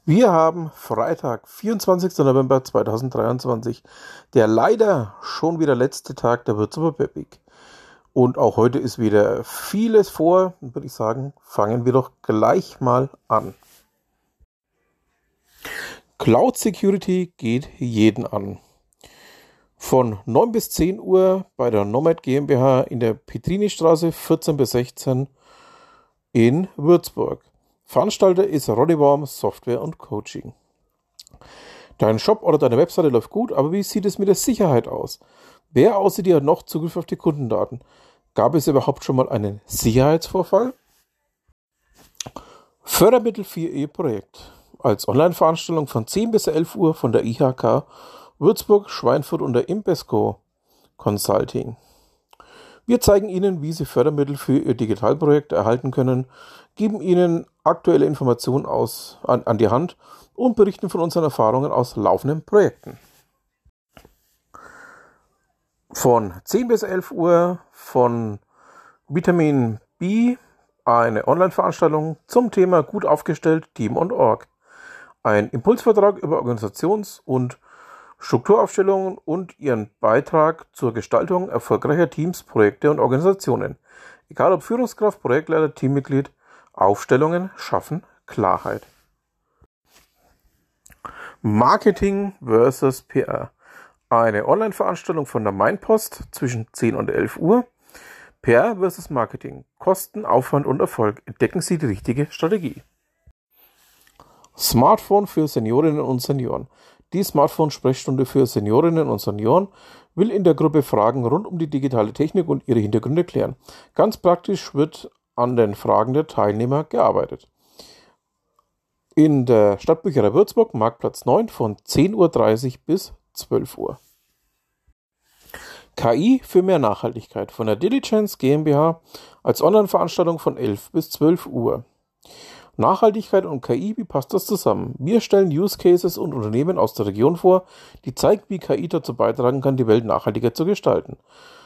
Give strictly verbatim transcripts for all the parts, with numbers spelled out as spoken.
Wir haben Freitag, vierundzwanzigster November zweitausenddreiundzwanzig, der leider schon wieder letzte Tag der Würzburger Web-Week. Und auch heute ist wieder vieles vor, würde ich sagen, fangen wir doch gleich mal an. Cloud Security geht jeden an. Von neun bis zehn Uhr bei der Nomad GmbH in der Petrinistraße vierzehn bis sechzehn in Würzburg. Veranstalter ist Roddyworm Software und Coaching. Dein Shop oder deine Webseite läuft gut, aber wie sieht es mit der Sicherheit aus? Wer außer dir hat noch Zugriff auf die Kundendaten? Gab es überhaupt schon mal einen Sicherheitsvorfall? Fördermittel für Ihr Projekt. Als Online-Veranstaltung von zehn bis elf Uhr von der I H K Würzburg, Schweinfurt und der Imbesco Consulting. Wir zeigen Ihnen, wie Sie Fördermittel für Ihr Digitalprojekt erhalten können, geben Ihnen aktuelle Informationen aus, an, an die Hand und berichten von unseren Erfahrungen aus laufenden Projekten. Von zehn bis elf Uhr von Vitamin B eine Online-Veranstaltung zum Thema gut aufgestellt, Team und Org. Ein Impulsvortrag über Organisations- und Strukturaufstellungen und ihren Beitrag zur Gestaltung erfolgreicher Teams, Projekte und Organisationen. Egal ob Führungskraft, Projektleiter, Teammitglied, Aufstellungen schaffen Klarheit. Marketing versus P R. Eine Online-Veranstaltung von der Mainpost zwischen zehn und elf Uhr. P R versus Marketing. Kosten, Aufwand und Erfolg. Entdecken Sie die richtige Strategie. Smartphone für Seniorinnen und Senioren. Die Smartphone-Sprechstunde für Seniorinnen und Senioren will in der Gruppe Fragen rund um die digitale Technik und ihre Hintergründe klären. Ganz praktisch wird an den Fragen der Teilnehmer gearbeitet. In der Stadtbücherei Würzburg, Marktplatz neun von zehn Uhr dreißig bis zwölf Uhr. K I für mehr Nachhaltigkeit von der Diligence GmbH als Online-Veranstaltung von elf bis zwölf Uhr. Nachhaltigkeit und K I, wie passt das zusammen? Wir stellen Use Cases und Unternehmen aus der Region vor, die zeigen, wie K I dazu beitragen kann, die Welt nachhaltiger zu gestalten.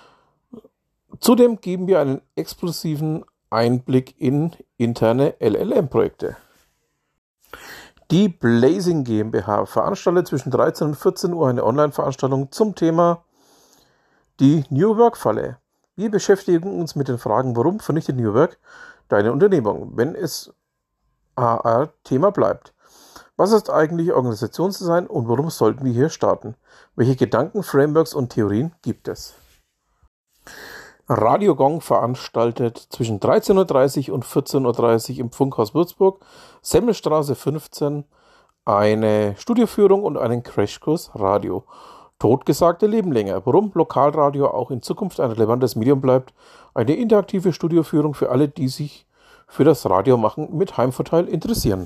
Zudem geben wir einen exklusiven Einblick in interne L L M-Projekte. Die Blazing GmbH veranstaltet zwischen dreizehn und vierzehn Uhr eine Online-Veranstaltung zum Thema die New Work-Falle. Wir beschäftigen uns mit den Fragen, warum vernichtet New Work deine Unternehmung, wenn es A R-Thema bleibt. Was ist eigentlich Organisationsdesign und warum sollten wir hier starten? Welche Gedanken, Frameworks und Theorien gibt es? Radio Gong veranstaltet zwischen dreizehn Uhr dreißig und vierzehn Uhr dreißig im Funkhaus Würzburg, Semmelstraße fünfzehn, eine Studioführung und einen Crashkurs Radio. Totgesagte leben länger. Warum Lokalradio auch in Zukunft ein relevantes Medium bleibt. Eine interaktive Studioführung für alle, die sich für das Radiomachen mit Heimvorteil interessieren.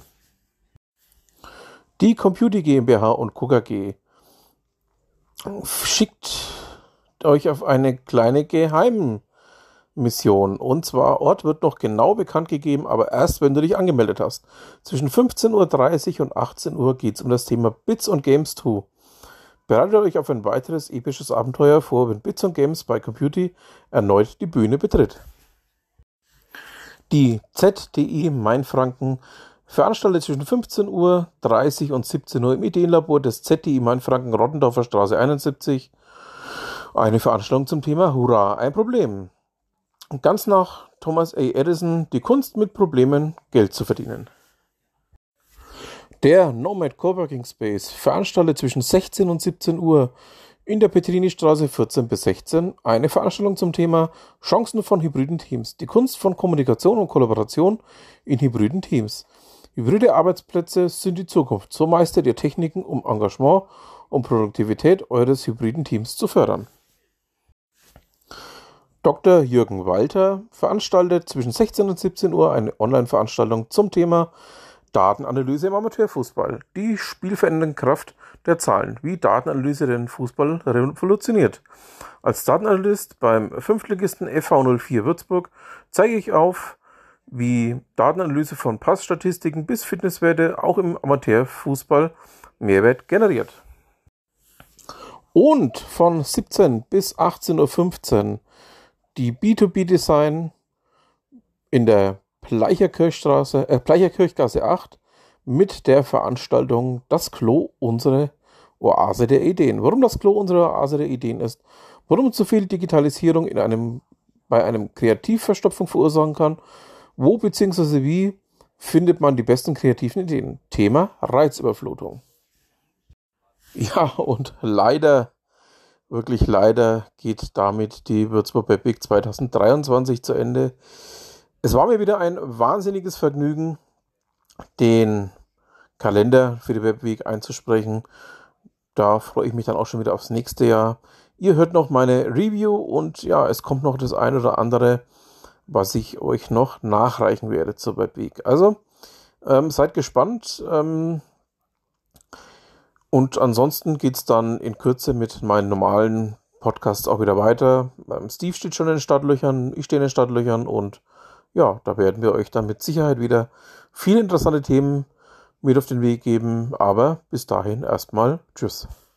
Die Computer GmbH und Co. K G schickt euch auf eine kleine Geheimmission. Und zwar, Ort wird noch genau bekannt gegeben, aber erst, wenn du dich angemeldet hast. Zwischen fünfzehn Uhr dreißig und achtzehn Uhr geht es um das Thema Bits und Games zwei. Bereitet euch auf ein weiteres episches Abenteuer vor, wenn Bits und Games bei Computer erneut die Bühne betritt. Die Z D I Mainfranken veranstaltet zwischen fünfzehn Uhr dreißig und siebzehn Uhr im Ideenlabor des Z D I Mainfranken Rottendorfer Straße einundsiebzig eine Veranstaltung zum Thema Hurra, ein Problem. Ganz nach Thomas A. Edison, die Kunst mit Problemen Geld zu verdienen. Der Nomad Coworking Space veranstaltet zwischen sechzehn und siebzehn Uhr in der Petrinistraße vierzehn bis sechzehn eine Veranstaltung zum Thema Chancen von hybriden Teams. Die Kunst von Kommunikation und Kollaboration in hybriden Teams. Hybride Arbeitsplätze sind die Zukunft. So meistert ihr Techniken, um Engagement und Produktivität eures hybriden Teams zu fördern. Doktor Jürgen Walter veranstaltet zwischen sechzehn und siebzehn Uhr eine Online-Veranstaltung zum Thema Datenanalyse im Amateurfußball. Die spielverändernde Kraft der Zahlen, wie Datenanalyse den Fußball revolutioniert. Als Datenanalyst beim Fünftligisten F V null vier Würzburg zeige ich auf, wie Datenanalyse von Passstatistiken bis Fitnesswerte auch im Amateurfußball Mehrwert generiert. Und von siebzehn bis achtzehn Uhr fünfzehn die B zwei B Design in der Bleicherkirchstraße, äh, Bleicherkirchgasse acht mit der Veranstaltung Das Klo, unsere Oase der Ideen. Warum das Klo unsere Oase der Ideen ist, warum zu viel Digitalisierung in einem, bei einem Kreativverstopfung verursachen kann, wo bzw. wie findet man die besten kreativen Ideen. Thema Reizüberflutung. Ja, und leider, wirklich leider geht damit die Würzburg Webweek zwanzig dreiundzwanzig zu Ende. Es war mir wieder ein wahnsinniges Vergnügen, den Kalender für die Webweek einzusprechen. Da freue ich mich dann auch schon wieder aufs nächste Jahr. Ihr hört noch meine Review und ja, es kommt noch das ein oder andere, was ich euch noch nachreichen werde zur Webweek. Also ähm, seid gespannt. Ähm, und ansonsten geht es dann in Kürze mit meinen normalen Podcasts auch wieder weiter. Ähm, Steve steht schon in den Startlöchern, ich stehe in den Startlöchern und ja, da werden wir euch dann mit Sicherheit wieder viele interessante Themen mit auf den Weg geben. Aber bis dahin erstmal tschüss.